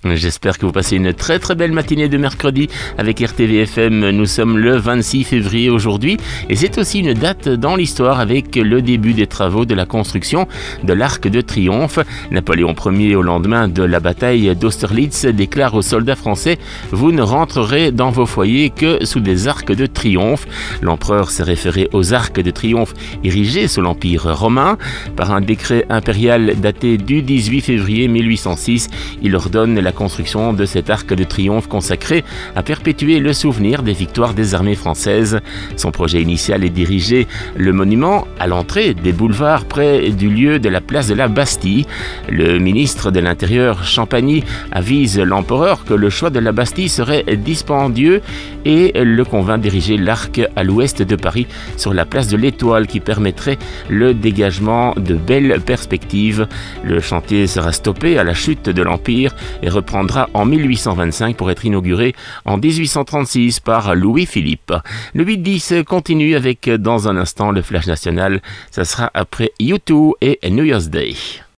J'espère que vous passez une très très belle matinée de mercredi avec RTVFM. Nous sommes le 26 février aujourd'hui et c'est aussi une date dans l'histoire avec le début des travaux de la construction de l'Arc de Triomphe. Napoléon Ier, au lendemain de la bataille d'Austerlitz, déclare aux soldats français « Vous ne rentrerez dans vos foyers que sous des arcs de triomphe ». L'empereur s'est référé aux arcs de triomphe érigés sous l'Empire romain. Par un décret impérial daté du 18 février 1806, il ordonne la construction de cet arc de triomphe consacré à perpétuer le souvenir des victoires des armées françaises. Son projet initial est d'ériger le monument à l'entrée des boulevards près du lieu de la place de la Bastille. Le ministre de l'Intérieur, Champagny, avise l'empereur que le choix de la Bastille serait dispendieux et le convainc d'ériger l'arc à l'ouest de Paris sur la place de l'Étoile qui permettrait le dégagement de belles perspectives. Le chantier sera stoppé à la chute de l'Empire et reprendra en 1825 pour être inauguré en 1836 par Louis-Philippe. Le 8-10 continue avec dans un instant le Flash National. Ça sera après U2 et New Year's Day.